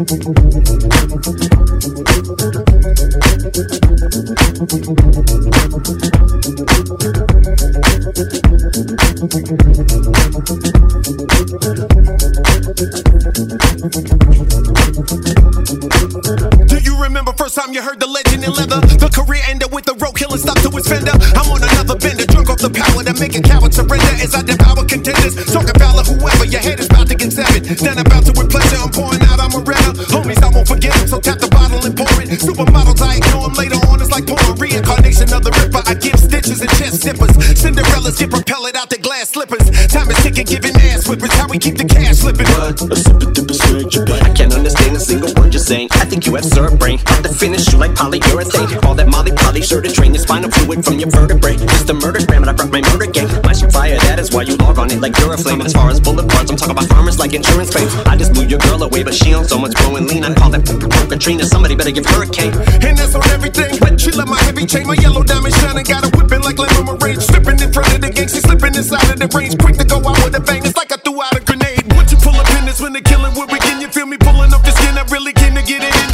Do you remember first time you heard the legend in leather? The career ended with the road killer stopped to his fender. I'm on another bender, drunk off the power that make a coward surrender as I devour contenders. Talking foul of whoever, your head is about to get severed. Then about to with pleasure, I'm pouring out, I'm a redder. Homies, I won't forget them, so tap the bottle and pour it. Supermodels, I ignore them later on, it's like pouring reincarnation of the ripper. I give stitches and chest zippers. Cinderellas get propelled out their glass slippers. Time is ticking, giving ass whippers. How we keep the cash slipping. What? A super duper strange I can't understand a single word you're saying. I think you have syrup brain. About to finish you like polyurethane. All that Molly Polly sure to drain your spinal fluid from your vertebrae. Just a murder gram and I brought my murder gang. My shit fire, that is why you log on it like Duraflame. And as far as bullet parts, I'm talking about farmers like insurance claims. I just blew your girl away, but she on so much blowing lean. I call that Katrina. Somebody better give her a cane. And that's on everything. She love my heavy chain, my yellow diamond shining. Got her whipping like Lemon Range. Stripping in front of the gang, she slipping inside of the range. Quick to go out with a bang, it's like I threw out a grenade. Once you pull up in this when the killing will begin, you feel me pulling up the skin. I really came to get it in.